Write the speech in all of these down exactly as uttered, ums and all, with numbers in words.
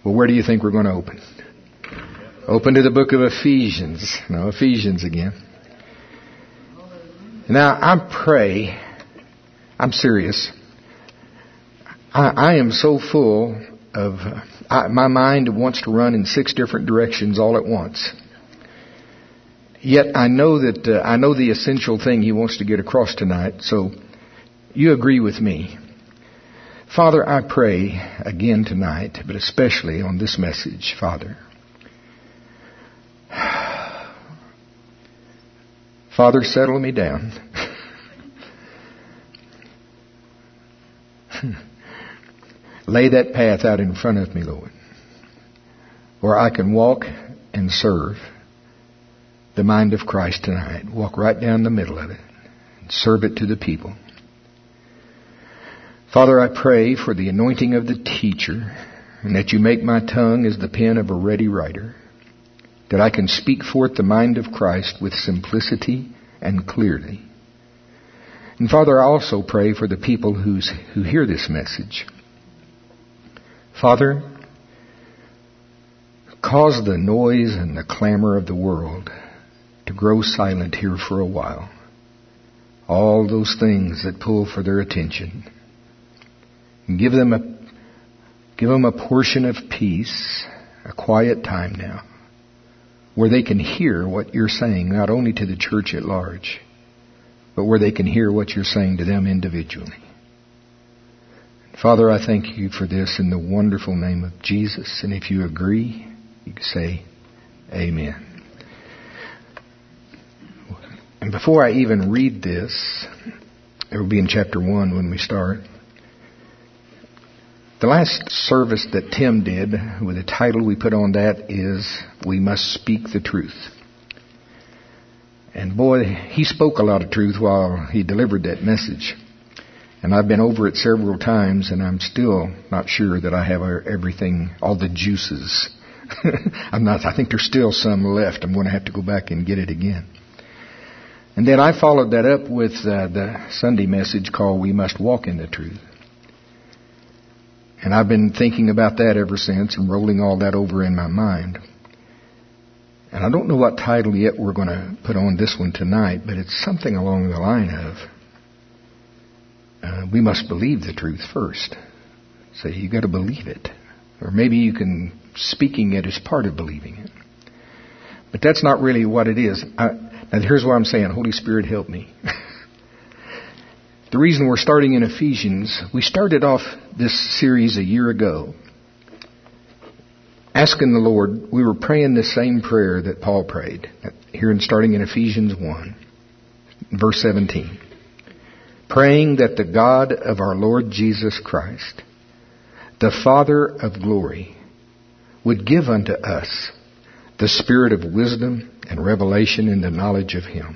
Well, where do you think we're going to open? Open to the book of Ephesians. No, Ephesians again. Now, I pray, I'm serious. I, I am so full of, uh, I, my mind wants to run in six different directions all at once. Yet I know that, uh, I know the essential thing he wants to get across tonight, so you agree with me. Father, I pray again tonight, but especially on this message, Father. Father, settle me down. Lay that path out in front of me, Lord, where I can walk and serve the mind of Christ tonight. Walk right down the middle of it and serve it to the people. Father, I pray for the anointing of the teacher, and that you make my tongue as the pen of a ready writer, that I can speak forth the mind of Christ with simplicity and clearly. And Father, I also pray for the people who's, who hear this message. Father, cause the noise and the clamor of the world to grow silent here for a while. All those things that pull for their attention. And give them a, give them a portion of peace, a quiet time now, where they can hear what you're saying, not only to the church at large, but where they can hear what you're saying to them individually. Father, I thank you for this in the wonderful name of Jesus. And if you agree, you can say amen. And before I even read this, it will be in chapter one when we start. The last service that Tim did, with the title we put on that, is We Must Speak the Truth. And boy, he spoke a lot of truth while he delivered that message. And I've been over it several times, and I'm still not sure that I have everything, all the juices. I'm not, I think there's still some left. I'm going to have to go back and get it again. And then I followed that up with uh, the Sunday message called We Must Walk in the Truth. And I've been thinking about that ever since and rolling all that over in my mind. And I don't know what title yet we're going to put on this one tonight, but it's something along the line of, uh, we must believe the truth first. So you got to believe it. Or maybe you can, speaking it as part of believing it. But that's not really what it is. I, now here's what I'm saying. Holy Spirit, help me. The reason we're starting in Ephesians, we started off this series a year ago, asking the Lord, we were praying the same prayer that Paul prayed, here in starting in Ephesians one, verse seventeen. Praying that the God of our Lord Jesus Christ, the Father of glory, would give unto us the spirit of wisdom and revelation in the knowledge of Him,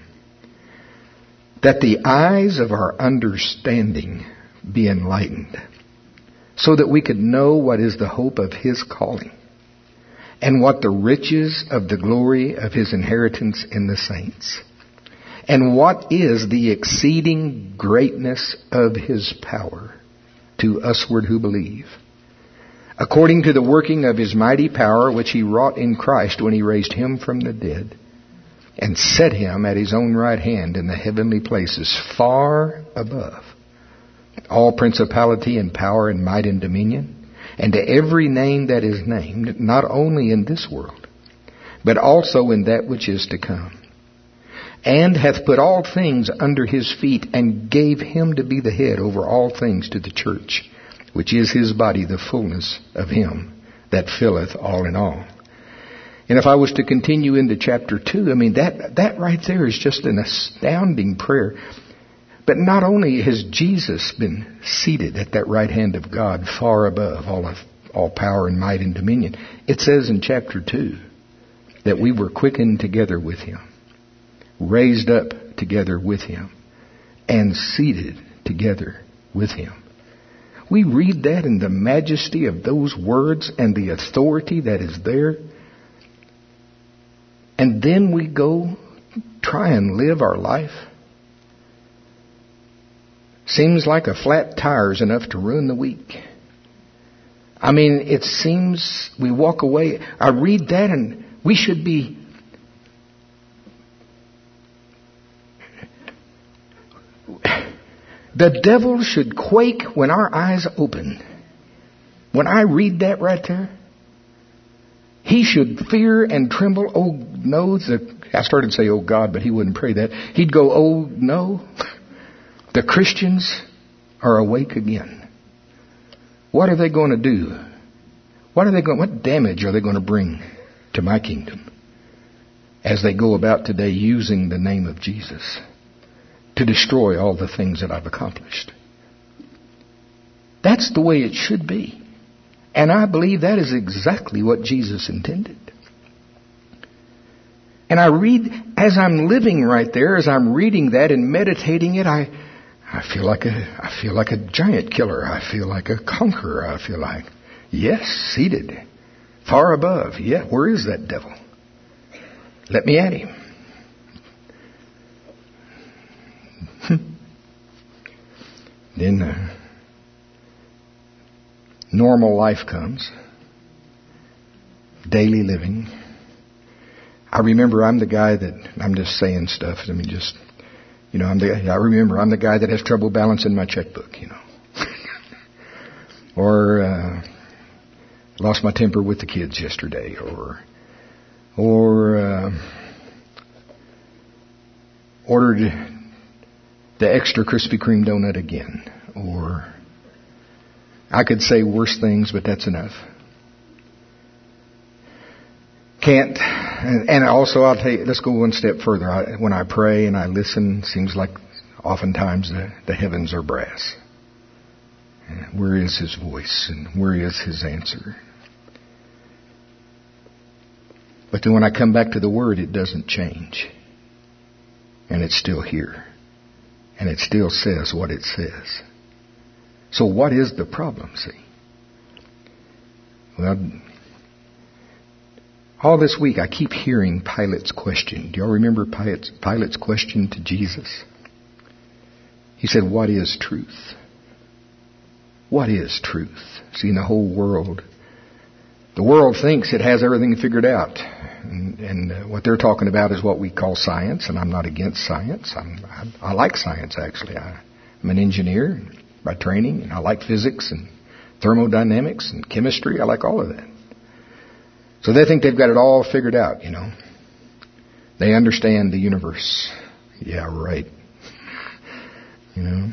that the eyes of our understanding be enlightened, so that we could know what is the hope of His calling, and what the riches of the glory of His inheritance in the saints, and what is the exceeding greatness of His power to usward who believe, according to the working of His mighty power which He wrought in Christ when He raised Him from the dead, and set Him at His own right hand in the heavenly places, far above all principality and power and might and dominion, and to every name that is named, not only in this world, but also in that which is to come, and hath put all things under His feet, and gave Him to be the head over all things to the church, which is His body, the fullness of Him that filleth all in all. And if I was to continue into chapter two, I mean, that, that right there is just an astounding prayer. But not only has Jesus been seated at that right hand of God, far above all of all power and might and dominion, it says in chapter two that we were quickened together with Him, raised up together with Him, and seated together with Him. We read that in the majesty of those words and the authority that is there. And then we go try and live our life. Seems like a flat tire is enough to ruin the week. I mean, it seems we walk away. I read that and we should be... The devil should quake when our eyes open. When I read that right there, he should fear and tremble. Oh, no. The, I started to say, oh, God, but he wouldn't pray that. He'd go, oh, no. The Christians are awake again. What are they going to do? What are they going? What damage are they going to bring to my kingdom as they go about today using the name of Jesus to destroy all the things that I've accomplished? That's the way it should be. And I believe that is exactly what Jesus intended. And I read, as I'm living right there, as I'm reading that and meditating it, I, I feel like a, I feel like a giant killer. I feel like a conqueror. I feel like, yes, seated, far above. Yeah, where is that devil? Let me at him. Then uh, normal life comes. Daily living. I remember I'm the guy that, I'm just saying stuff. I mean, just, you know, I'm the, I remember I'm the guy that has trouble balancing my checkbook, you know. or uh, lost my temper with the kids yesterday. Or, or uh, ordered the extra Krispy Kreme donut again. Or I could say worse things, but that's enough. Can't, and, and also I'll tell you, let's go one step further. I, when I pray and I listen, it seems like oftentimes the, the heavens are brass. Where is His voice and where is His answer? But then when I come back to the Word, it doesn't change. And it's still here. And it still says what it says. So what is the problem, see? Well, all this week I keep hearing Pilate's question. Do y'all remember Pilate's, Pilate's question to Jesus? He said, what is truth? What is truth? See, in the whole world, the world thinks it has everything figured out. And, and uh, what they're talking about is what we call science, and I'm not against science. I'm, I, I like science, actually. I, I'm an engineer by training, and I like physics and thermodynamics and chemistry. I like all of that. So they think they've got it all figured out, you know. They understand the universe. Yeah, right. You know.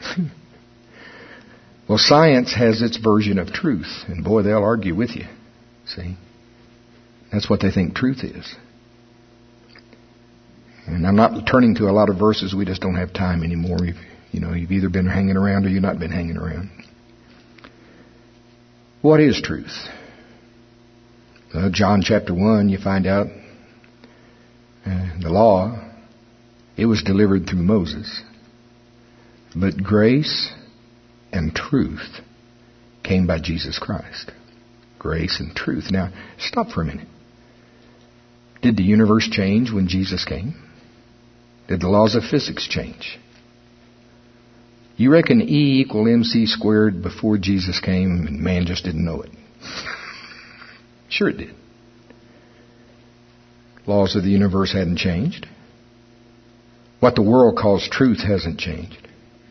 Well, science has its version of truth, and boy, they'll argue with you. See? That's what they think truth is. And I'm not turning to a lot of verses. We just don't have time anymore. You've, you know, you've either been hanging around or you've not been hanging around. What is truth? Uh, John chapter one, you find out uh, the law, it was delivered through Moses. But grace and truth came by Jesus Christ. Grace and truth. Now, stop for a minute. Did the universe change when Jesus came? Did the laws of physics change? You reckon E equal mc squared before Jesus came and man just didn't know it? Sure it did. Laws of the universe hadn't changed. What the world calls truth hasn't changed.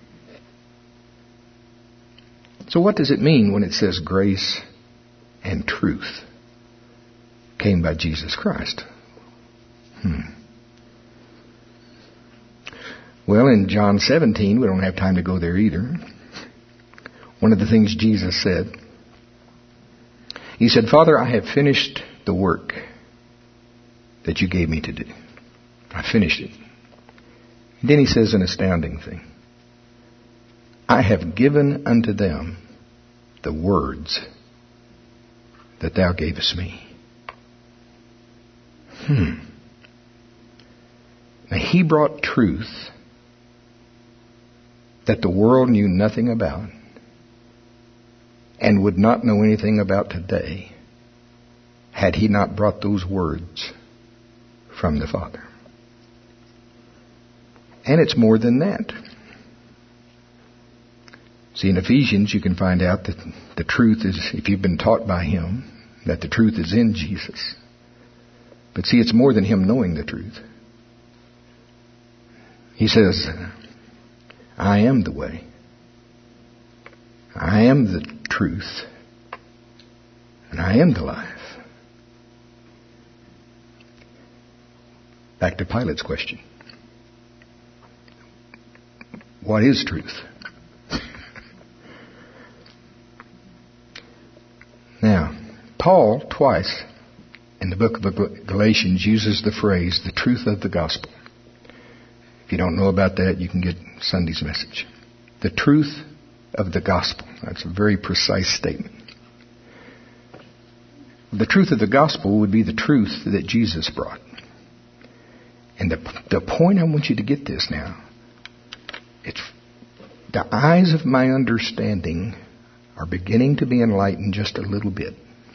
So what does it mean when it says grace and truth came by Jesus Christ? Hmm. Well, in John seventeen, we don't have time to go there either. One of the things Jesus said, He said, Father, I have finished the work that you gave me to do. I finished it. And then He says an astounding thing. I have given unto them the words that thou gavest me. Hmm. Now He brought truth that the world knew nothing about and would not know anything about today had He not brought those words from the Father. And it's more than that. See, in Ephesians, you can find out that the truth is, if you've been taught by Him, that the truth is in Jesus. But see, it's more than Him knowing the truth. He says, I am the way. I am the truth. And I am the life. Back to Pilate's question. What is truth? Now, Paul, twice in the book of Galatians, uses the phrase, the truth of the gospel. If you don't know about that, you can get Sunday's message. The truth of the gospel. That's a very precise statement. The truth of the gospel would be the truth that Jesus brought. And the, the point I want you to get this now, it's the eyes of my understanding are beginning to be enlightened just a little bit.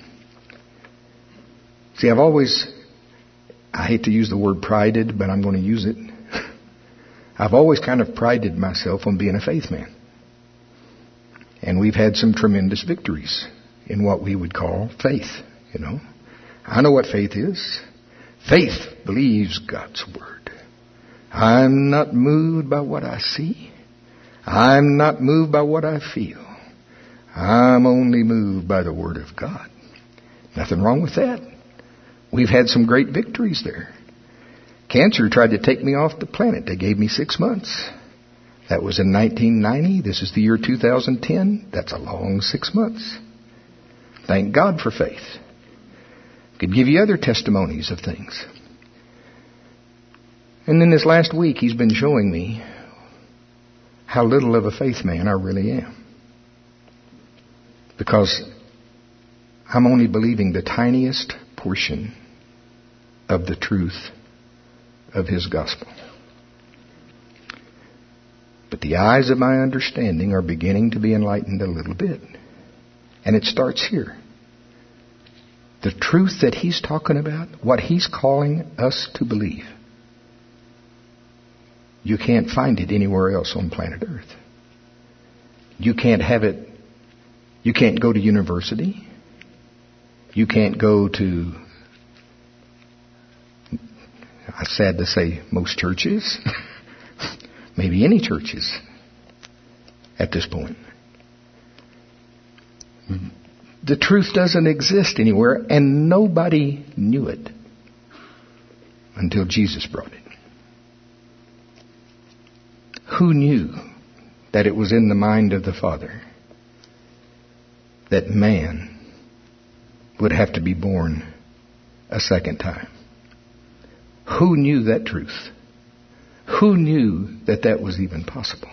See, I've always, I hate to use the word prided, but I'm going to use it. I've always kind of prided myself on being a faith man. And we've had some tremendous victories in what we would call faith, you know. I know what faith is. Faith believes God's word. I'm not moved by what I see. I'm not moved by what I feel. I'm only moved by the word of God. Nothing wrong with that. We've had some great victories there. Cancer tried to take me off the planet. They gave me six months. That was in nineteen ninety. This is the year two thousand ten. That's a long six months. Thank God for faith. Could give you other testimonies of things. And then this last week, he's been showing me how little of a faith man I really am. Because I'm only believing the tiniest portion of the truth of His gospel. But the eyes of my understanding are beginning to be enlightened a little bit. And it starts here. The truth that He's talking about, what He's calling us to believe, you can't find it anywhere else on planet Earth. You can't have it. You can't go to university. You can't go to, it's sad to say, most churches. Maybe any churches at this point. The truth doesn't exist anywhere, and nobody knew it until Jesus brought it. Who knew that it was in the mind of the Father that man would have to be born a second time? Who knew that truth? Who knew that that was even possible?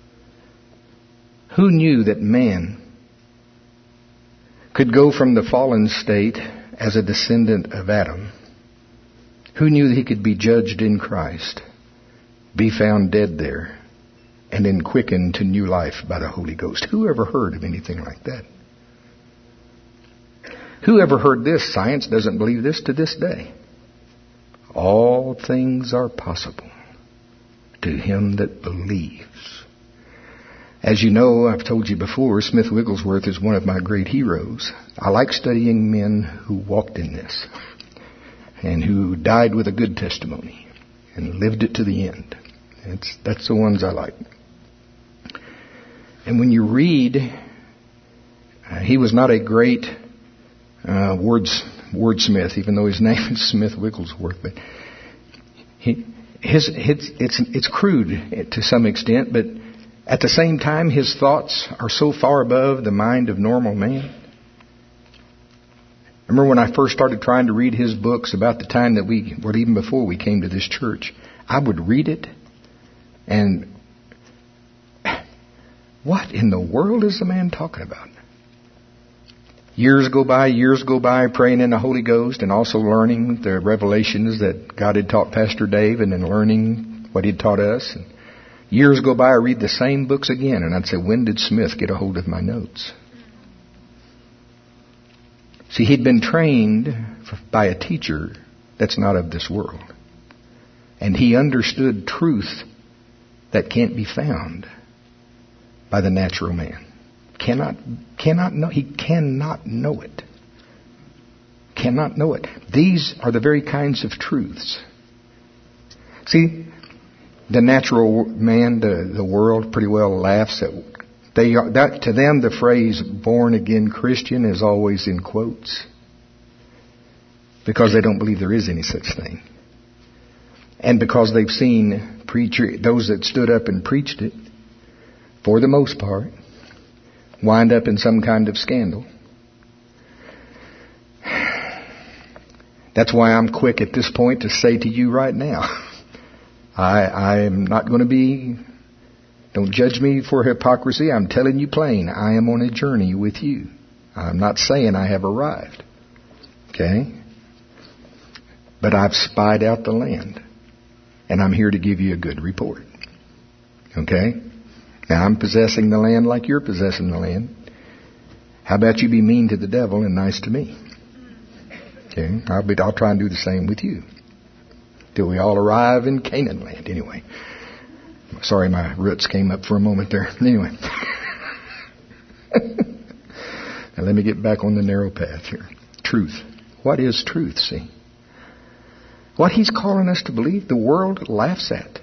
Who knew that man could go from the fallen state as a descendant of Adam? Who knew that he could be judged in Christ, be found dead there, and then quickened to new life by the Holy Ghost? Who ever heard of anything like that? Who ever heard this? Science doesn't believe this to this day. All things are possible to him that believes. As you know, I've told you before, Smith Wigglesworth is one of my great heroes. I like studying men who walked in this and who died with a good testimony and lived it to the end. It's, that's the ones I like. And when you read, uh, he was not a great uh, words, wordsmith, even though his name is Smith Wigglesworth, but he, his, his, it's, it's crude to some extent, but at the same time, his thoughts are so far above the mind of normal man. I remember when I first started trying to read his books about the time that we, well, even before we came to this church, I would read it and what in the world is the man talking about? Years go by, years go by praying in the Holy Ghost and also learning the revelations that God had taught Pastor Dave and then learning what He'd taught us. And years go by, I read the same books again, and I'd say, when did Smith get a hold of my notes? See, he'd been trained by a teacher that's not of this world. And he understood truth that can't be found by the natural man. Cannot, cannot know. He cannot know it. Cannot know it. These are the very kinds of truths. See, the natural man, the, the world pretty well laughs at they are, that to them the phrase born again Christian is always in quotes because they don't believe there is any such thing. And because they've seen preacher those that stood up and preached it, for the most part, wind up in some kind of scandal. That's why I'm quick at this point to say to you right now, I, I am not going to be, don't judge me for hypocrisy. I'm telling you plain, I am on a journey with you. I'm not saying I have arrived. Okay? But I've spied out the land. And I'm here to give you a good report. Okay? Now I'm possessing the land like you're possessing the land. How about you be mean to the devil and nice to me? Okay? I'll be, I'll try and do the same with you. Till we all arrive in Canaan land. Anyway. Sorry, my roots came up for a moment there. Anyway. Now let me get back on the narrow path here. Truth. What is truth, see? What he's calling us to believe, the world laughs at.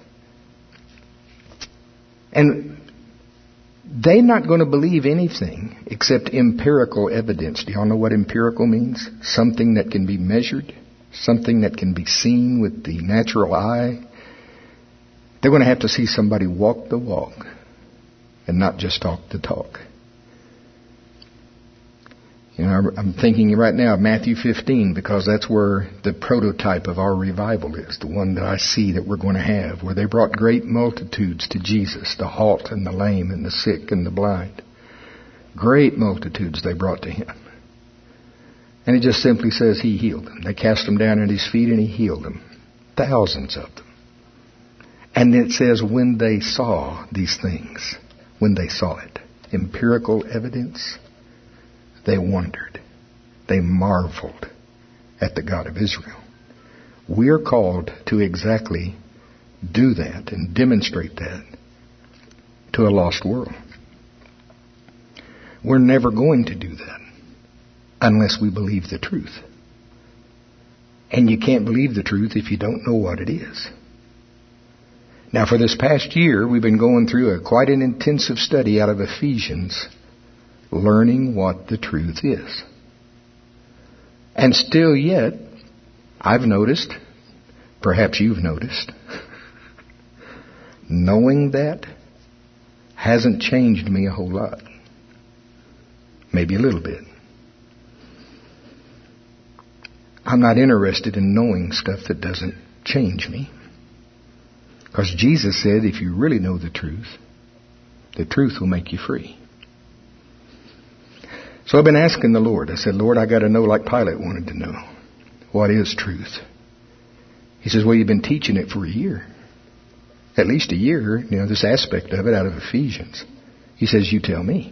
And they're not going to believe anything except empirical evidence. Do y'all know what empirical means? Something that can be measured. Something that can be seen with the natural eye. They're going to have to see somebody walk the walk and not just talk the talk. You know, I'm thinking right now of Matthew fifteen because that's where the prototype of our revival is, the one that I see that we're going to have, where they brought great multitudes to Jesus, the halt and the lame and the sick and the blind. Great multitudes they brought to Him. And it just simply says He healed them. They cast them down at His feet and He healed them. Thousands of them. And it says when they saw these things, when they saw it, empirical evidence, they wondered. They marveled at the God of Israel. We are called to exactly do that and demonstrate that to a lost world. We're never going to do that unless we believe the truth. And you can't believe the truth if you don't know what it is. Now, for this past year, we've been going through a quite an intensive study out of Ephesians, learning what the truth is. And still yet, I've noticed, perhaps you've noticed, knowing that hasn't changed me a whole lot. Maybe a little bit. I'm not interested in knowing stuff that doesn't change me. Because Jesus said, if you really know the truth, the truth will make you free. So I've been asking the Lord. I said, Lord, I got to know like Pilate wanted to know. What is truth? He says, well, you've been teaching it for a year. At least a year, you know, this aspect of it out of Ephesians. He says, you tell me.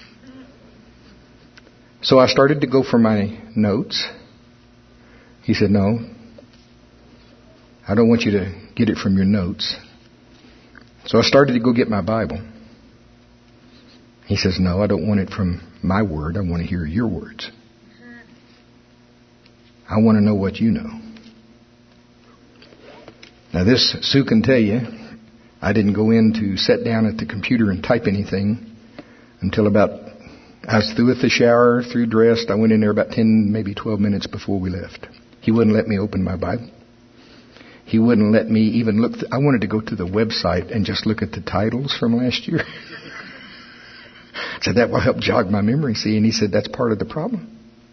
So I started to go for my notes. He said, no, I don't want you to get it from your notes. So I started to go get my Bible. He says, no, I don't want it from my word. I want to hear your words. I want to know what you know. Now this, Sue can tell you, I didn't go in to sit down at the computer and type anything until about, I was through with the shower, through dressed. I went in there about ten, maybe twelve minutes before we left. He wouldn't let me open my Bible. He wouldn't let me even look. Th- I wanted to go to the website and just look at the titles from last year. I said, that will help jog my memory, see? And he said, that's part of the problem.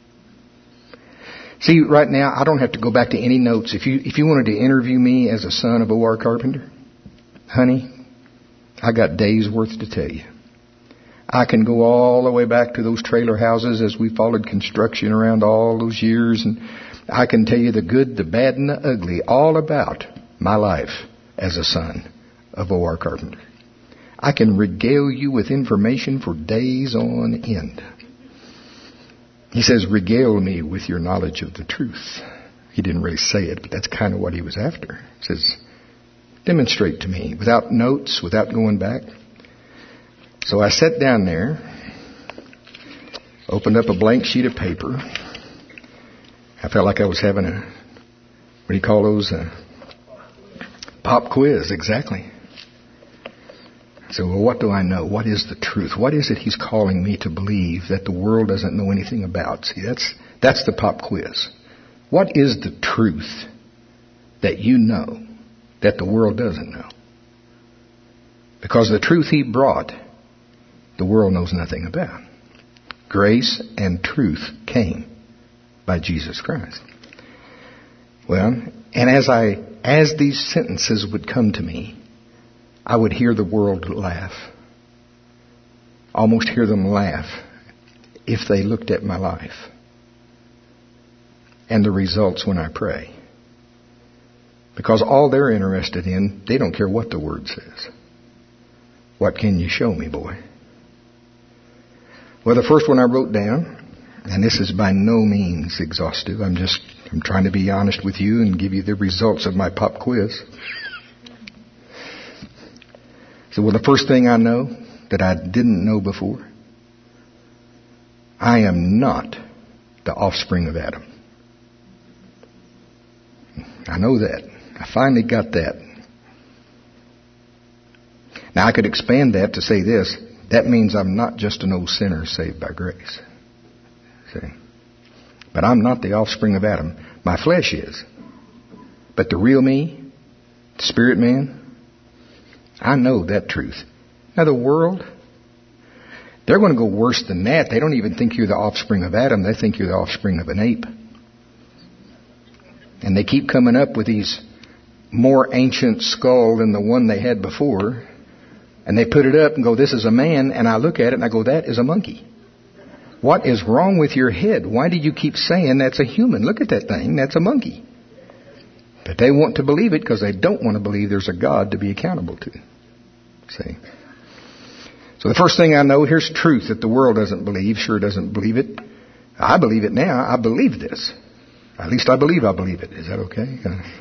See, right now, I don't have to go back to any notes. If you if you wanted to interview me as a son of O R Carpenter, honey, I got days worth to tell you. I can go all the way back to those trailer houses as we followed construction around all those years, and I can tell you the good, the bad, and the ugly, all about my life as a son of O R Carpenter. I can regale you with information for days on end. He says, regale me with your knowledge of the truth. He didn't really say it, but that's kind of what he was after. He says, demonstrate to me, without notes, without going back. So I sat down there, opened up a blank sheet of paper. I felt like I was having a, what do you call those? A pop quiz, exactly. So, well, what do I know? What is the truth? What is it he's calling me to believe that the world doesn't know anything about? See, that's that's the pop quiz. What is the truth that you know that the world doesn't know? Because the truth he brought, the world knows nothing about. Grace and truth came by Jesus Christ. Well, and as I, as these sentences would come to me, I would hear the world laugh. Almost hear them laugh if they looked at my life and the results when I pray. Because all they're interested in, they don't care what the Word says. What can you show me, boy? Well, the first one I wrote down, and this is by no means exhaustive. I'm just I'm trying to be honest with you and give you the results of my pop quiz. So, well, the first thing I know that I didn't know before, I am not the offspring of Adam. I know that. I finally got that. Now, I could expand that to say this. That means I'm not just an old sinner saved by grace. See? But I'm not the offspring of Adam. My flesh is. But the real me, the spirit man, I know that truth. Now, the world, they're going to go worse than that. They don't even think you're the offspring of Adam. They think you're the offspring of an ape. And they keep coming up with these more ancient skull than the one they had before. And they put it up and go, this is a man. And I look at it and I go, that is a monkey. What is wrong with your head? Why do you keep saying that's a human? Look at that thing. That's a monkey. But they want to believe it because they don't want to believe there's a God to be accountable to. See? So the first thing I know, here's truth that the world doesn't believe, sure doesn't believe it. I believe it now. I believe this. At least I believe I believe it. Is that okay?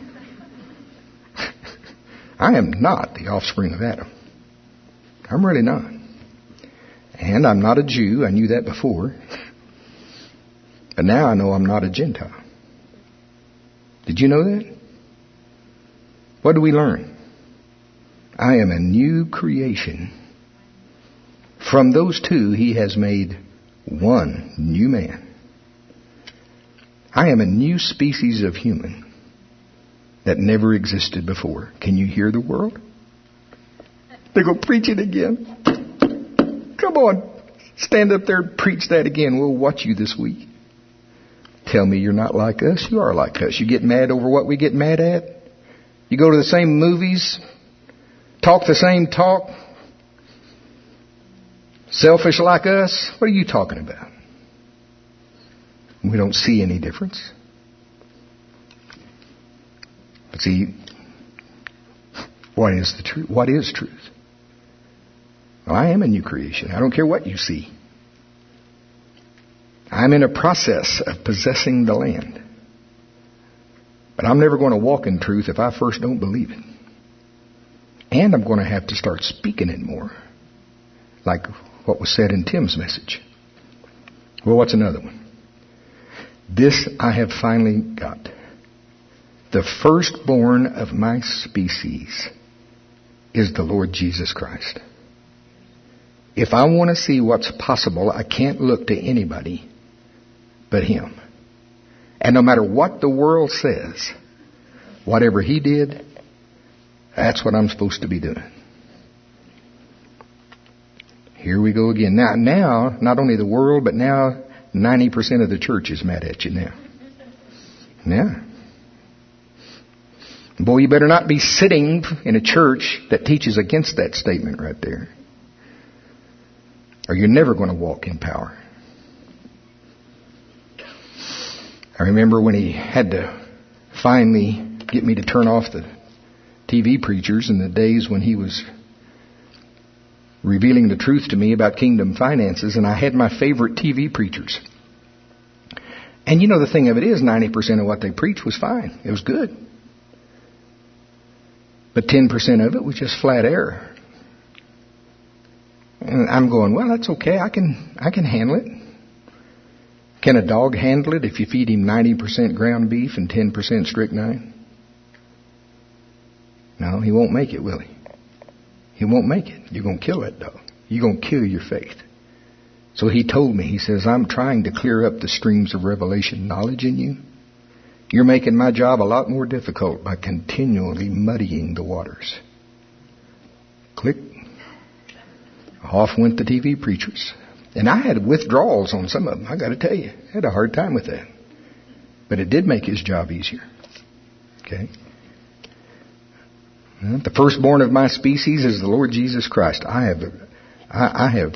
I am not the offspring of Adam. I'm really not. And I'm not a Jew. I knew that before. But now I know I'm not a Gentile. Did you know that? What do we learn? I am a new creation. From those two, he has made one new man. I am a new species of human that never existed before. Can you hear the world? They go, preach it again. Come on, stand up there and preach that again. We'll watch you this week. Tell me you're not like us. You are like us. You get mad over what we get mad at. You go to the same movies, talk the same talk, selfish like us. What are you talking about? We don't see any difference. But see, what is the truth? What is truth? Well, I am a new creation. I don't care what you see. I'm in a process of possessing the land. But I'm never going to walk in truth if I first don't believe it. And I'm going to have to start speaking it more. Like what was said in Tim's message. Well, what's another one? This I have finally got. The firstborn of my species is the Lord Jesus Christ. If I want to see what's possible, I can't look to anybody but Him. And no matter what the world says, whatever He did, that's what I'm supposed to be doing. Here we go again. Now, now, not only the world, but now ninety percent of the church is mad at you now. Yeah. Boy, you better not be sitting in a church that teaches against that statement right there. Or you're never going to walk in power. I remember when he had to finally get me to turn off the T V preachers in the days when he was revealing the truth to me about kingdom finances, and I had my favorite T V preachers. And you know, the thing of it is, ninety percent of what they preached was fine. It was good. But ten percent of it was just flat error. And I'm going, well, that's okay. I can, I can handle it. Can a dog handle it if you feed him ninety percent ground beef and ten percent strychnine? No, he won't make it, will he? He won't make it. You're going to kill that dog. You're going to kill your faith. So he told me, he says, I'm trying to clear up the streams of revelation knowledge in you. You're making my job a lot more difficult by continually muddying the waters. Click. Off went the T V preachers. And I had withdrawals on some of them, I got to tell you. I had a hard time with that. But it did make his job easier. Okay? Well, the firstborn of my species is the Lord Jesus Christ. I have, I, I have,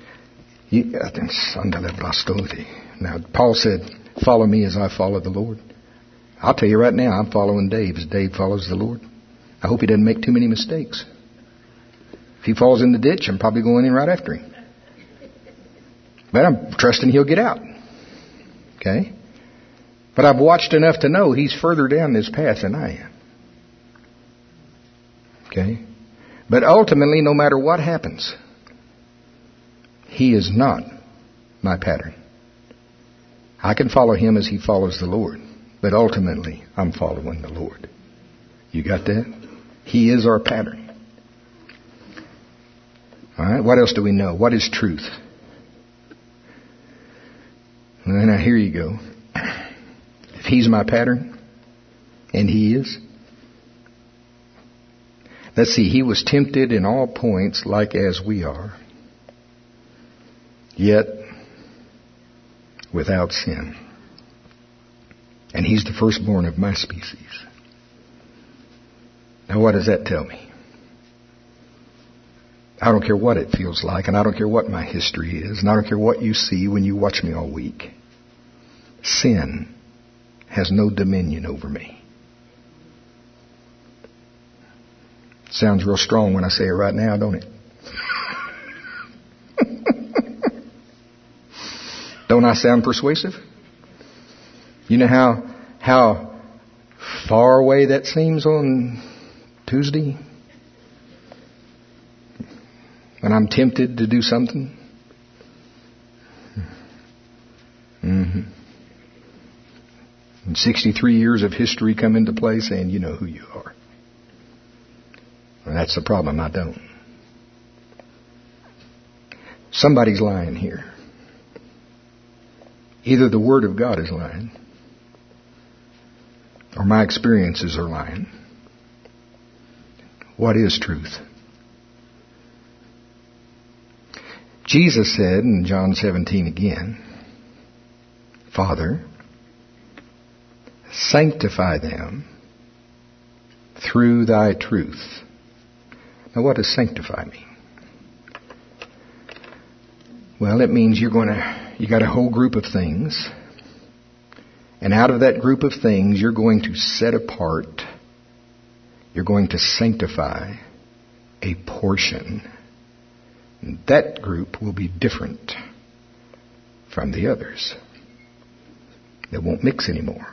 now Paul said, follow me as I follow the Lord. I'll tell you right now, I'm following Dave as Dave follows the Lord. I hope he doesn't make too many mistakes. If he falls in the ditch, I'm probably going in right after him. But I'm trusting he'll get out. Okay? But I've watched enough to know he's further down this path than I am. Okay? But ultimately, no matter what happens, he is not my pattern. I can follow him as he follows the Lord. But ultimately, I'm following the Lord. You got that? He is our pattern. All right? What else do we know? What is truth? And now here you go. If he's my pattern, and he is, let's see, he was tempted in all points like as we are, yet without sin. And he's the firstborn of my species. Now what does that tell me? I don't care what it feels like, and I don't care what my history is, and I don't care what you see when you watch me all week. Sin has no dominion over me. Sounds real strong when I say it right now, don't it? Don't I sound persuasive? You know how how far away that seems on Tuesday? When I'm tempted to do something? Mm-hmm. And sixty-three years of history come into play saying you know who you are. Well, that's the problem. I don't. Somebody's lying here. Either the Word of God is lying, or my experiences are lying. What is truth? Jesus said in John seventeen again, Father, sanctify them through thy truth. Now what does sanctify mean? Well, it means you're going to, you got a whole group of things, and out of that group of things you're going to set apart, you're going to sanctify a portion. And that group will be different from the others. They won't mix anymore.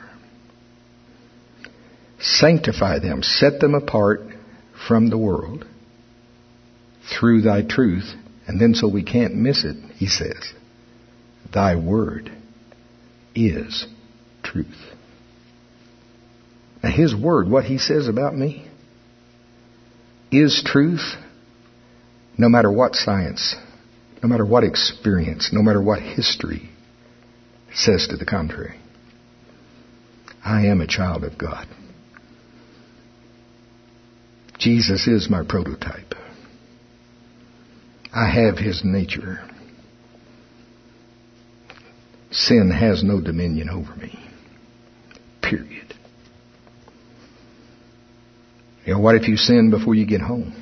Sanctify them, set them apart from the world through thy truth, and then so we can't miss it, he says, thy word is truth. Now his word, what he says about me, is truth, no matter what science, no matter what experience, no matter what history says to the contrary. I am a child of God. Jesus is my prototype. I have his nature. Sin has no dominion over me. Period. You know, what if you sin before you get home?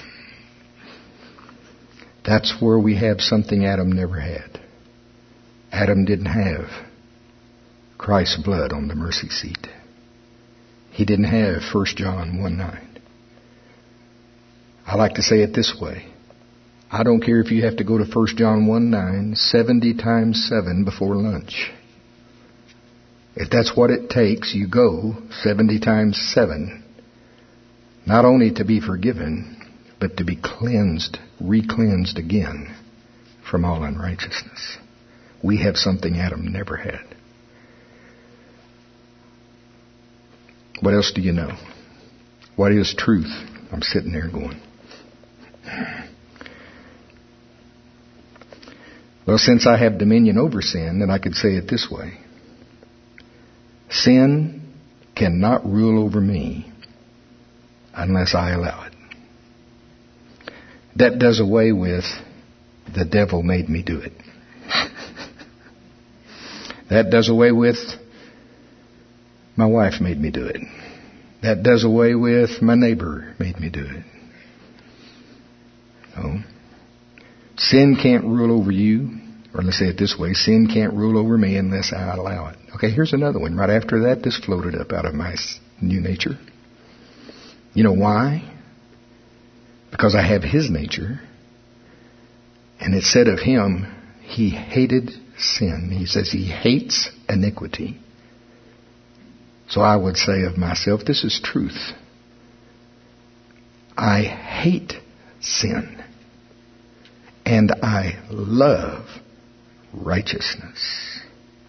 That's where we have something Adam never had. Adam didn't have Christ's blood on the mercy seat. He didn't have First John one nine. I like to say it this way. I don't care if you have to go to First John one nine seventy times seven before lunch. If that's what it takes, you go seventy times seven. Not only to be forgiven, but to be cleansed, re-cleansed again from all unrighteousness. We have something Adam never had. What else do you know? What is truth? I'm sitting there going, well, since I have dominion over sin, then I could say it this way. Sin cannot rule over me unless I allow it. That does away with the devil made me do it. That does away with my wife made me do it. That does away with my neighbor made me do it. No. Sin can't rule over you, or let's say it this way, sin can't rule over me unless I allow it. Okay, here's another one. Right after that, this floated up out of my new nature. You know why? Because I have his nature. And it said of him, he hated sin. He says he hates iniquity. So I would say of myself, this is truth. I hate sin. And I love righteousness.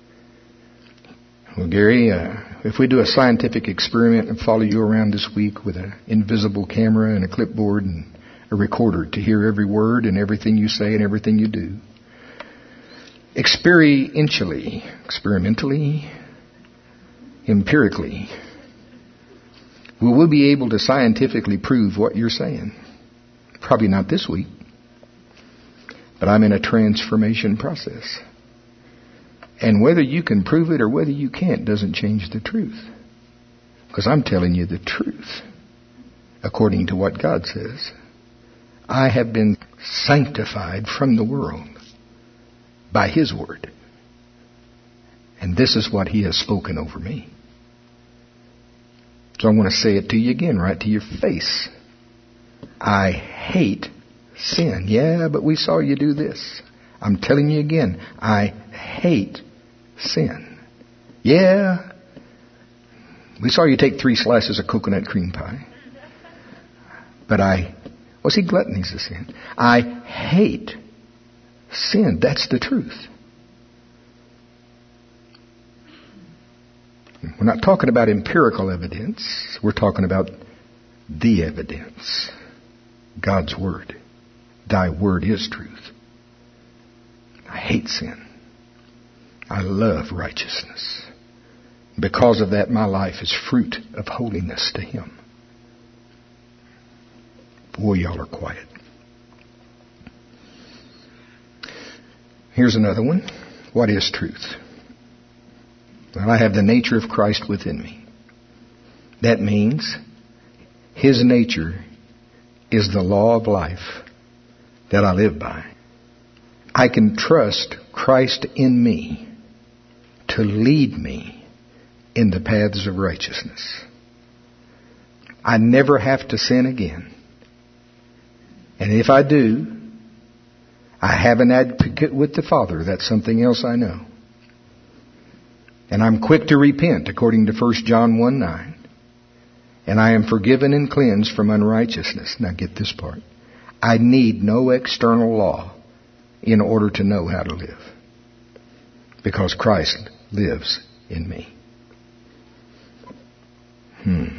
Well, Gary, uh, if we do a scientific experiment and follow you around this week with an invisible camera and a clipboard and a recorder to hear every word and everything you say and everything you do, experientially, experimentally, empirically, will we be able to scientifically prove what you're saying? Probably not this week. But I'm in a transformation process. And whether you can prove it or whether you can't doesn't change the truth. Because I'm telling you the truth according to what God says. I have been sanctified from the world by His word. And this is what He has spoken over me. So I want to say it to you again, right to your face. I hate sin. Yeah, but we saw you do this. I'm telling you again, I hate sin. Yeah, we saw you take three slices of coconut cream pie. But I, well, see, gluttony's a sin. I hate sin. That's the truth. We're not talking about empirical evidence. We're talking about the evidence. God's word. Thy word is truth. I hate sin. I love righteousness. Because of that, my life is fruit of holiness to Him. Boy, y'all are quiet. Here's another one. What is truth? Well, I have the nature of Christ within me. That means His nature is the law of life that I live by. I can trust Christ in me to lead me in the paths of righteousness. I never have to sin again. And if I do, I have an advocate with the Father. That's something else I know. And I'm quick to repent, according to First John one nine. And I am forgiven and cleansed from unrighteousness. Now get this part. I need no external law in order to know how to live. Because Christ lives in me. Hmm.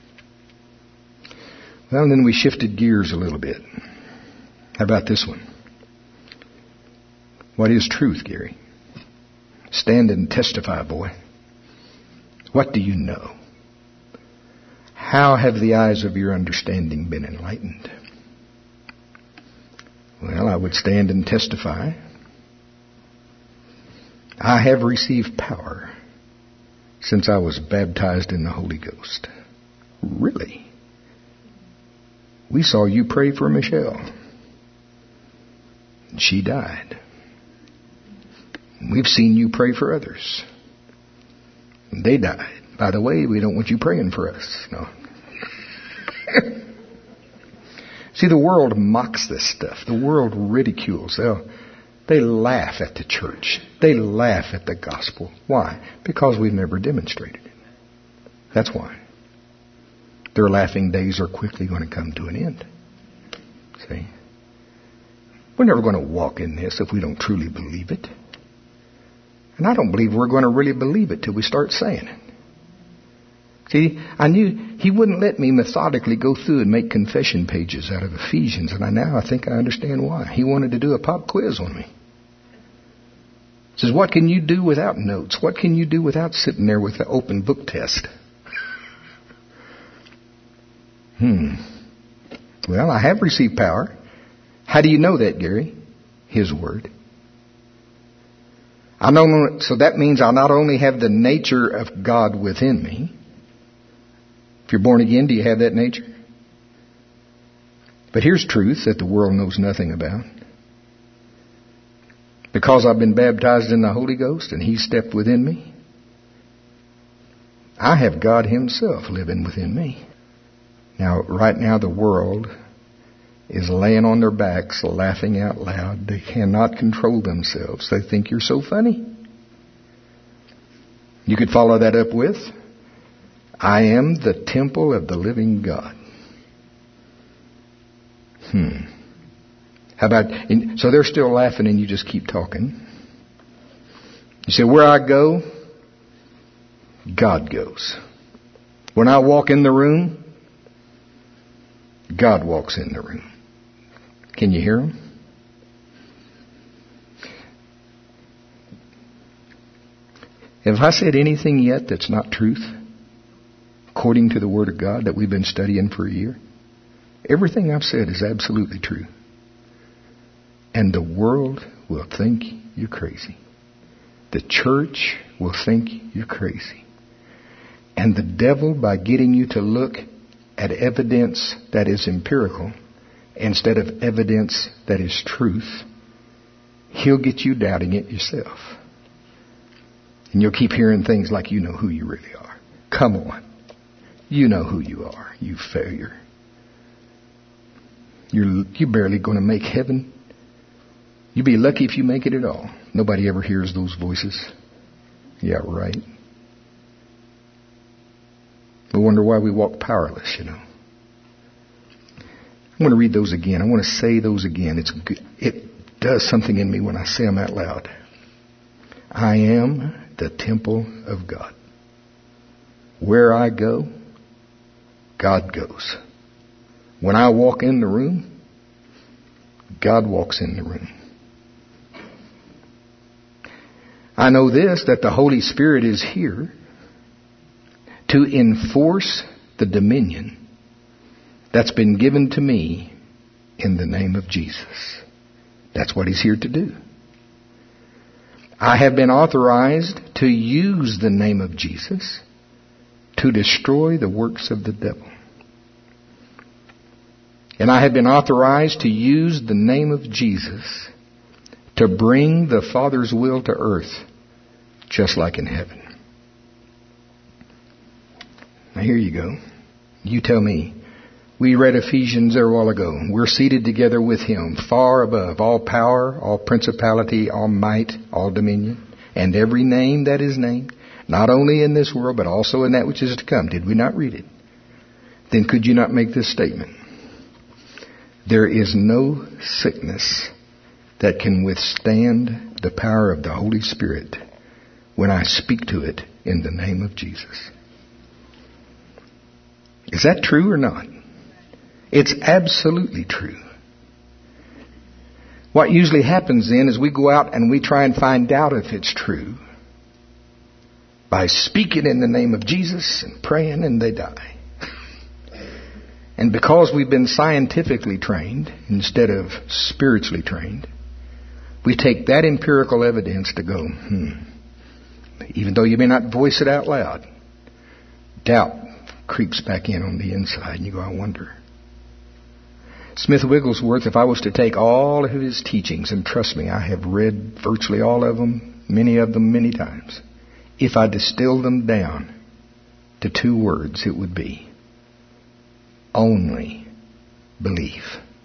Well, then we shifted gears a little bit. How about this one? What is truth, Gary? Stand and testify, boy. What do you know? How have the eyes of your understanding been enlightened? Well, I would stand and testify. I have received power since I was baptized in the Holy Ghost. Really? We saw you pray for Michelle. She died. We've seen you pray for others. They died. By the way, we don't want you praying for us. No. See, the world mocks this stuff. The world ridicules. They'll, they laugh at the church. They laugh at the gospel. Why? Because we've never demonstrated it. That's why. Their laughing days are quickly going to come to an end. See? We're never going to walk in this if we don't truly believe it. And I don't believe we're going to really believe it till we start saying it. See, I knew he wouldn't let me methodically go through and make confession pages out of Ephesians, and I now I think I understand why. He wanted to do a pop quiz on me. He says, what can you do without notes? What can you do without sitting there with the open book test? Hmm. Well, I have received power. How do you know that, Gary? His word. I know, so that means I'll not only have the nature of God within me. If you're born again, do you have that nature? But here's truth that the world knows nothing about. Because I've been baptized in the Holy Ghost and He stepped within me, I have God Himself living within me. Now, right now the world is laying on their backs, laughing out loud. They cannot control themselves. They think you're so funny. You could follow that up with, I am the temple of the living God. Hmm. How about, and so they're still laughing and you just keep talking. You say, where I go, God goes. When I walk in the room, God walks in the room. Can you hear Him? Have I said anything yet that's not truth? According to the Word of God that we've been studying for a year? Everything I've said is absolutely true. And the world will think you're crazy. The church will think you're crazy. And the devil, by getting you to look at evidence that is empirical instead of evidence that is truth, he'll get you doubting it yourself. And you'll keep hearing things like, you know who you really are. Come on. You know who you are, you failure. You're, you're barely going to make heaven. You'll be lucky if you make it at all. Nobody ever hears those voices. Yeah, right. We wonder why we walk powerless, you know. I want to read those again. I want to say those again. It's good. It does something in me when I say them out loud. I am the temple of God. Where I go, God goes. When I walk in the room, God walks in the room. I know this, that the Holy Spirit is here to enforce the dominion that's been given to me in the name of Jesus. That's what He's here to do. I have been authorized to use the name of Jesus to destroy the works of the devil. And I have been authorized to use the name of Jesus to bring the Father's will to earth, just like in heaven. Now here you go. You tell me. We read Ephesians there a while ago. We're seated together with Him, far above all power, all principality, all might, all dominion, and every name that is named, not only in this world, but also in that which is to come. Did we not read it? Then could you not make this statement? There is no sickness that can withstand the power of the Holy Spirit when I speak to it in the name of Jesus. Is that true or not? It's absolutely true. What usually happens then is we go out and we try and find out if it's true by speaking in the name of Jesus and praying, and they die. And because we've been scientifically trained instead of spiritually trained, we take that empirical evidence to go, hmm, even though you may not voice it out loud, doubt creeps back in on the inside, and you go, I wonder. Smith Wigglesworth, if I was to take all of his teachings, and trust me, I have read virtually all of them, many of them, many times. If I distilled them down to two words, it would be, only believe.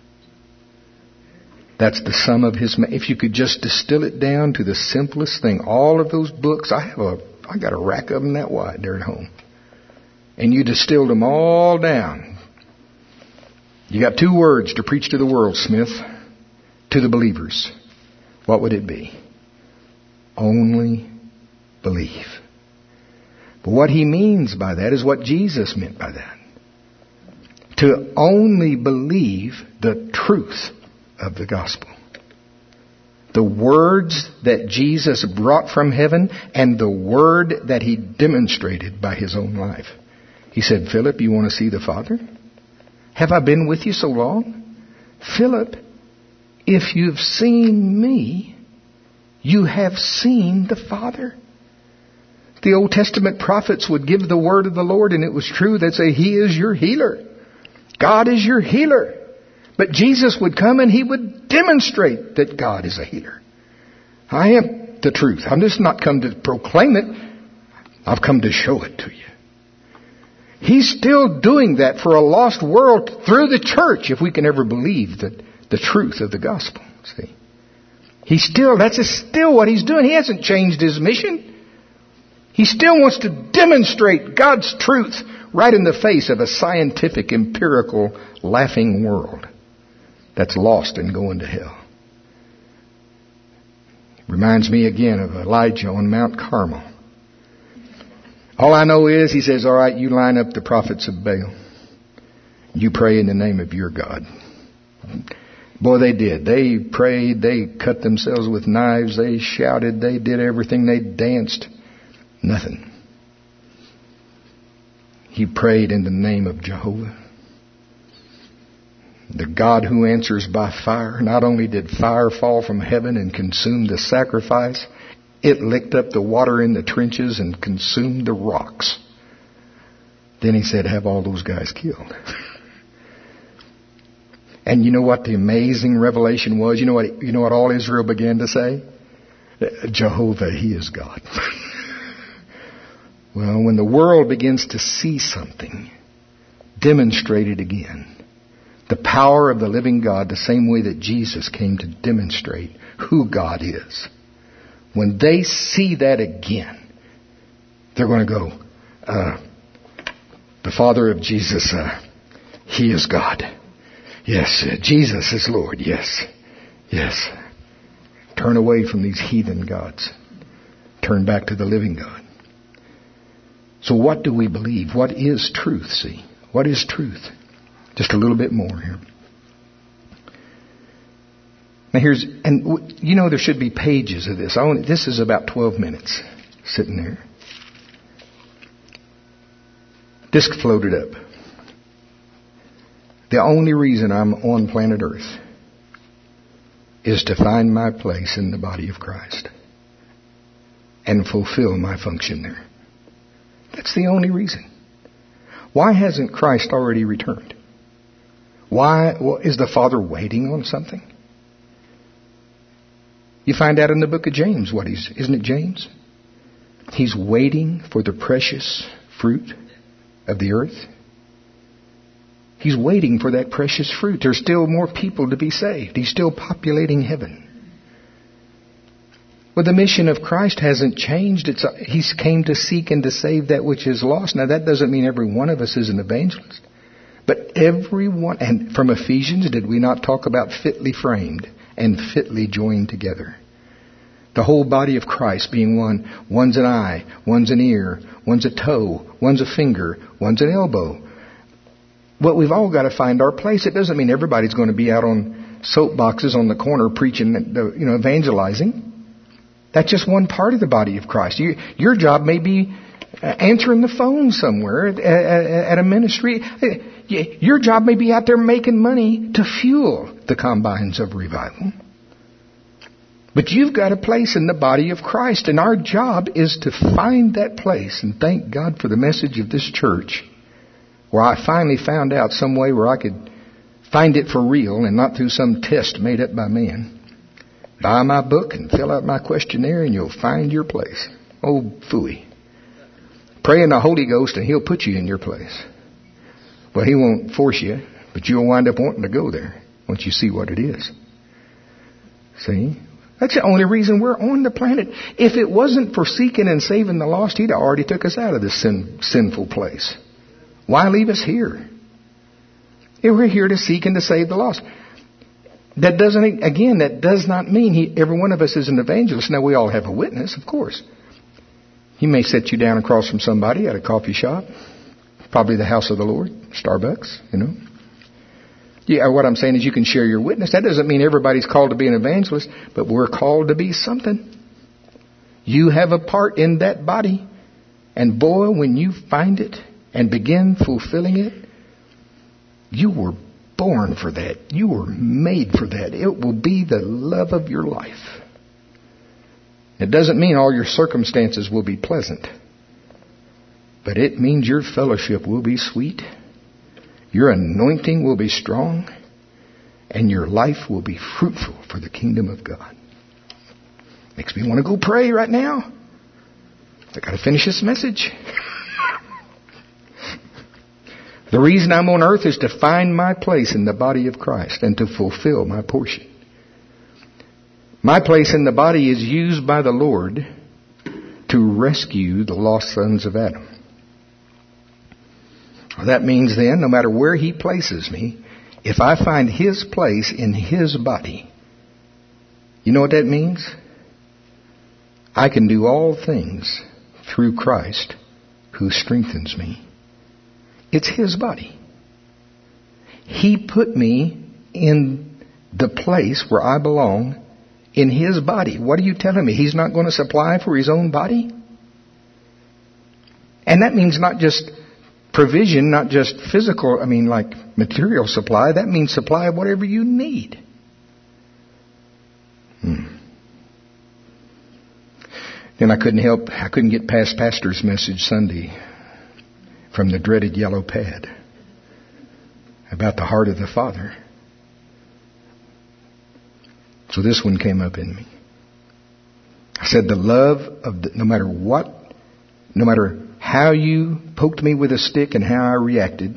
That's the sum of his, if you could just distill it down to the simplest thing, all of those books, I have a, I got a rack of them that wide there at home. And you distilled them all down. You got two words to preach to the world, Smith, to the believers. What would it be? Only believe. But what he means by that is what Jesus meant by that. To only believe the truth of the gospel. The words that Jesus brought from heaven and the word that he demonstrated by his own life. He said, Philip, you want to see the Father? Have I been with you so long? Philip, if you've seen me, you have seen the Father. The Old Testament prophets would give the word of the Lord, and it was true. They'd say, He is your healer. God is your healer. But Jesus would come and He would demonstrate that God is a healer. I am the truth. I'm just not come to proclaim it. I've come to show it to you. He's still doing that for a lost world through the church, if we can ever believe that the truth of the gospel. See, He's still, that's still what He's doing. He hasn't changed His mission. He still wants to demonstrate God's truth right in the face of a scientific, empirical, laughing world that's lost and going to hell. Reminds me again of Elijah on Mount Carmel. All I know is, he says, all right, you line up the prophets of Baal. You pray in the name of your God. Boy, they did. They prayed. They cut themselves with knives. They shouted. They did everything. They danced. Nothing. He prayed in the name of Jehovah. The God who answers by fire. Not only did fire fall from heaven and consume the sacrifice, it licked up the water in the trenches and consumed the rocks. Then he said, have all those guys killed. And you know what the amazing revelation was? You know what, you know what all Israel began to say? Jehovah, He is God. Well, when the world begins to see something demonstrated again, the power of the living God, the same way that Jesus came to demonstrate who God is, when they see that again, they're going to go, uh, the Father of Jesus, uh, He is God. Yes, uh, Jesus is Lord. Yes, yes. Turn away from these heathen gods. Turn back to the living God. So what do we believe? What is truth, see? What is truth? Just a little bit more here. Now here's, and you know there should be pages of this. I only, this is about twelve minutes sitting there. This floated up. The only reason I'm on planet Earth is to find my place in the body of Christ and fulfill my function there. That's the only reason. Why hasn't Christ already returned? Why well, is the Father waiting on something? You find out in the book of James what he's, isn't it James? He's waiting for the precious fruit of the earth. He's waiting for that precious fruit. There's still more people to be saved. He's still populating heaven. Well, the mission of Christ hasn't changed. It's, He's came to seek and to save that which is lost. Now, that doesn't mean every one of us is an evangelist. But everyone, and from Ephesians, did we not talk about fitly framed and fitly joined together? The whole body of Christ being one. One's an eye, one's an ear, one's a toe, one's a finger, one's an elbow. Well, we've all got to find our place. It doesn't mean everybody's going to be out on soapboxes on the corner preaching, you know, evangelizing. That's just one part of the body of Christ. You, your job may be answering the phone somewhere at, at, at a ministry. Your job may be out there making money to fuel the combines of revival. But you've got a place in the body of Christ, and our job is to find that place. And thank God for the message of this church, where I finally found out some way where I could find it for real and not through some test made up by man. Buy my book and fill out my questionnaire and you'll find your place. Oh, phooey. Pray in the Holy Ghost and He'll put you in your place. Well, He won't force you, but you'll wind up wanting to go there once you see what it is. See? That's the only reason we're on the planet. If it wasn't for seeking and saving the lost, He'd already took us out of this sin, sinful place. Why leave us here? We're here to seek and to save the lost. That doesn't, again, that does not mean he, every one of us is an evangelist. Now, we all have a witness, of course. He may set you down across from somebody at a coffee shop, probably the house of the Lord, Starbucks, you know. Yeah, what I'm saying is you can share your witness. That doesn't mean everybody's called to be an evangelist, but we're called to be something. You have a part in that body. And boy, when you find it and begin fulfilling it, you were born for that. You were made for that. It will be the love of your life. It doesn't mean all your circumstances will be pleasant, but it means your fellowship will be sweet, your anointing will be strong, and your life will be fruitful for the kingdom of God. Makes me want to go pray right now. I got to finish this message. The reason I'm on earth is to find my place in the body of Christ and to fulfill my portion. My place in the body is used by the Lord to rescue the lost sons of Adam. That means then, no matter where He places me, if I find His place in His body, you know what that means? I can do all things through Christ who strengthens me. It's His body. He put me in the place where I belong in His body. What are you telling me? He's not going to supply for His own body? And that means not just provision, not just physical, I mean like material supply. That means supply of whatever you need. Hmm. Then I couldn't help, I couldn't get past Pastor's message Sunday from the dreaded yellow pad about the heart of the Father. So this one came up in me. I said, the love of the, no matter what, no matter how you poked me with a stick and how I reacted,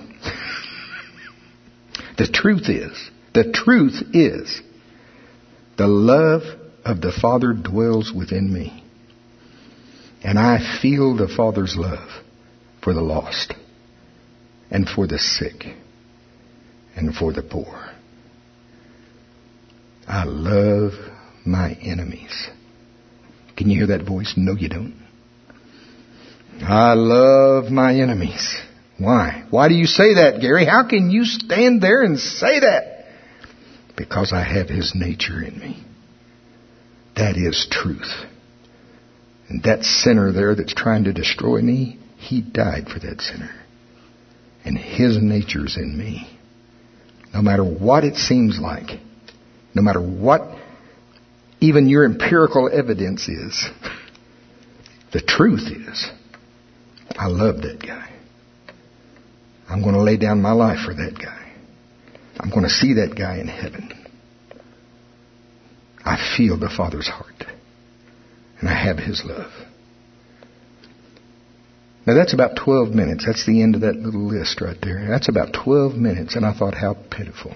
the truth is, the truth is, the love of the Father dwells within me. And I feel the Father's love for the lost and for the sick and for the poor. I love my enemies. Can you hear that voice? No, you don't. I love my enemies. Why? Why do you say that, Gary? How can you stand there and say that? Because I have His nature in me. That is truth. And that sinner there that's trying to destroy me, He died for that sinner. And His nature's in me. No matter what it seems like, no matter what even your empirical evidence is, the truth is, I love that guy. I'm going to lay down my life for that guy. I'm going to see that guy in heaven. I feel the Father's heart. And I have His love. Now that's about twelve minutes. That's the end of that little list right there. That's about twelve minutes. And I thought, how pitiful.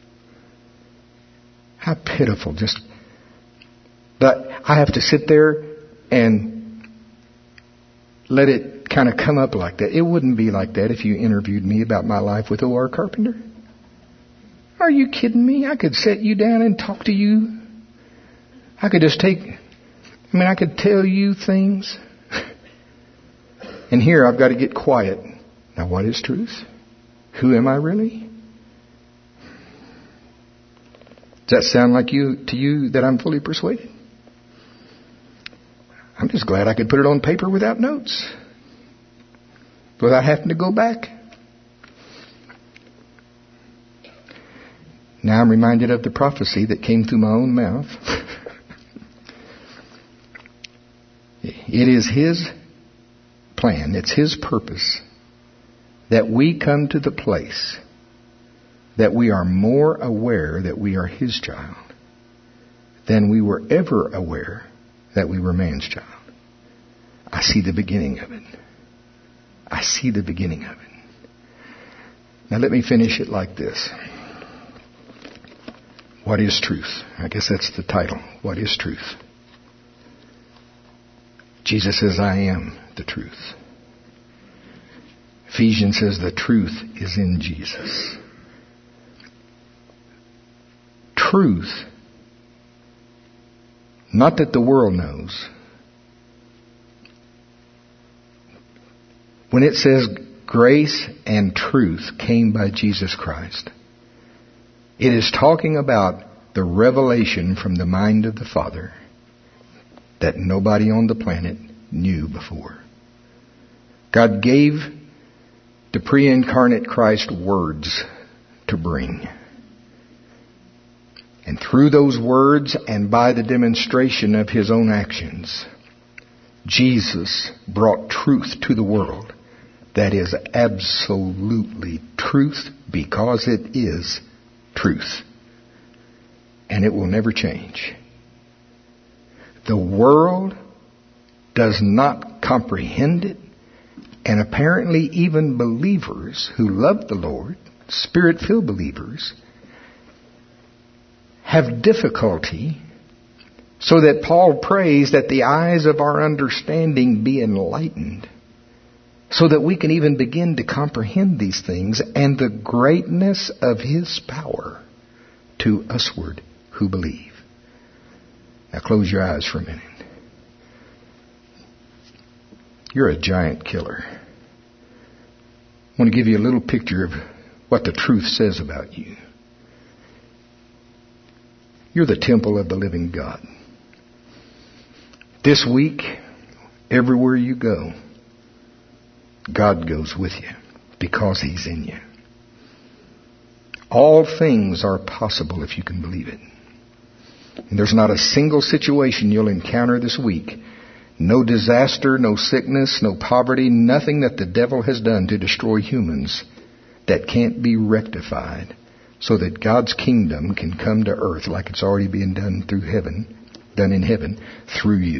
How pitiful. Just, but I have to sit there and let it kind of come up like that. It wouldn't be like that if you interviewed me about my life with O R Carpenter. Are you kidding me? I could sit you down and talk to you. I could just take, I mean, I could tell you things. And here I've got to get quiet. Now what is truth? Who am I really? Does that sound like you to you that I'm fully persuaded? I'm just glad I could put it on paper without notes. Without having to go back. Now I'm reminded of the prophecy that came through my own mouth. It is His plan, it's His purpose that we come to the place that we are more aware that we are His child than we were ever aware that we were man's child. I see the beginning of it. I see the beginning of it. Now let me finish it like this. What is truth? I guess that's the title. What is truth? Jesus says, I am the truth. Ephesians says the truth is in Jesus. truth, not that the world knows. When it says grace and truth came by Jesus Christ, it is talking about the revelation from the mind of the Father that nobody on the planet knew before. God gave the pre-incarnate Christ words to bring. And through those words and by the demonstration of His own actions, Jesus brought truth to the world that is absolutely truth because it is truth. And it will never change. The world does not comprehend it, and apparently even believers who love the Lord, Spirit-filled believers, have difficulty, so that Paul prays that the eyes of our understanding be enlightened, so that we can even begin to comprehend these things and the greatness of His power to usward who believe. Now close your eyes for a minute. You're a giant killer. I want to give you a little picture of what the truth says about you. You're the temple of the living God. This week, everywhere you go, God goes with you because He's in you. All things are possible if you can believe it. And there's not a single situation you'll encounter this week, no disaster, no sickness, no poverty, nothing that the devil has done to destroy humans that can't be rectified so that God's kingdom can come to earth like it's already being done through heaven, done in heaven through you.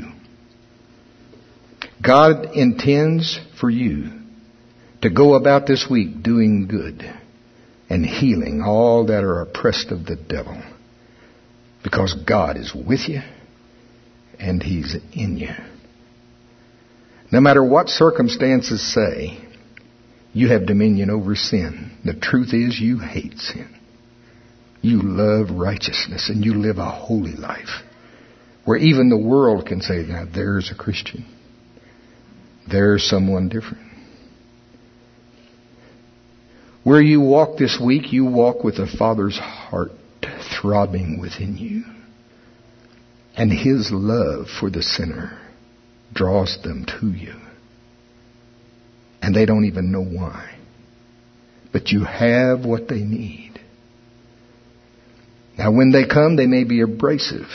God intends for you to go about this week doing good and healing all that are oppressed of the devil, because God is with you and He's in you. No matter what circumstances say, you have dominion over sin. The truth is, you hate sin. You love righteousness and you live a holy life where even the world can say, now there's a Christian. There's someone different. Where you walk this week, you walk with the Father's heart throbbing within you. And His love for the sinner draws them to you. And they don't even know why. But you have what they need. Now when they come, they may be abrasive.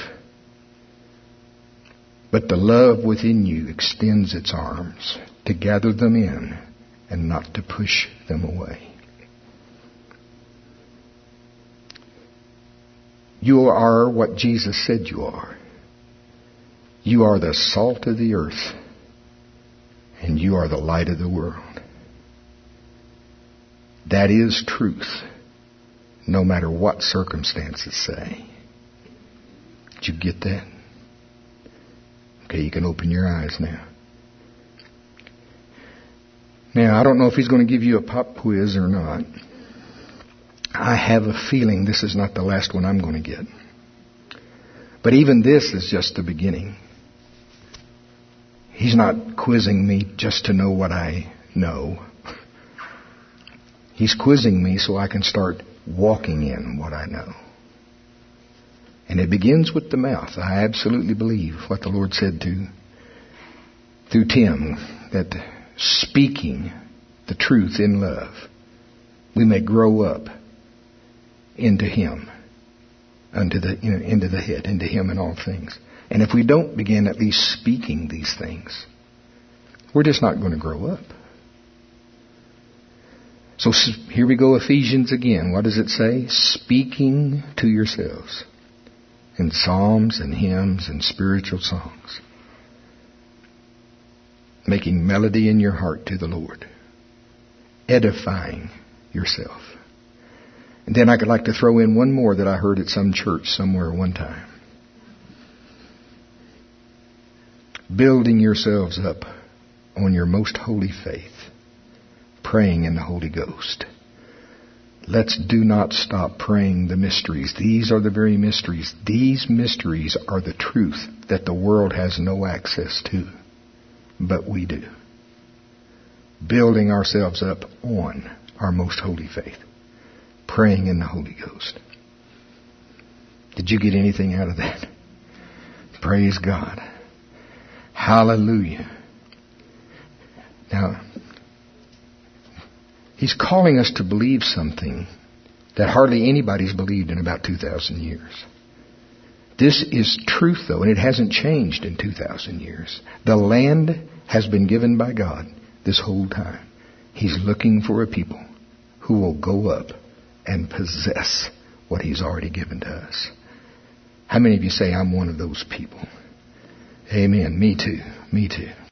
But the love within you extends its arms to gather them in and not to push them away. You are what Jesus said you are. You are the salt of the earth, and you are the light of the world. That is truth, no matter what circumstances say. Did you get that? Okay, you can open your eyes now. Now, I don't know if he's going to give you a pop quiz or not. I have a feeling this is not the last one I'm going to get. But even this is just the beginning. He's not quizzing me just to know what I know. He's quizzing me so I can start walking in what I know. And it begins with the mouth. I absolutely believe what the Lord said to through Tim, that speaking the truth in love, we may grow up into Him, unto the you know, into the head, into Him in all things. And if we don't begin at least speaking these things, we're just not going to grow up. So here we go, Ephesians again. What does it say? Speaking to yourselves in psalms and hymns and spiritual songs, making melody in your heart to the Lord, edifying yourself. And then I could like to throw in one more that I heard at some church somewhere one time. Building yourselves up on your most holy faith, praying in the Holy Ghost. Let's do not stop praying the mysteries. These are the very mysteries. These mysteries are the truth that the world has no access to, but we do. Building ourselves up on our most holy faith. Praying in the Holy Ghost. Did you get anything out of that? Praise God. Hallelujah. Now, He's calling us to believe something that hardly anybody's believed in about two thousand years. This is truth, though, and it hasn't changed in two thousand years. The land has been given by God this whole time. He's looking for a people who will go up and possess what He's already given to us. How many of you say, I'm one of those people? Amen. Me too. Me too.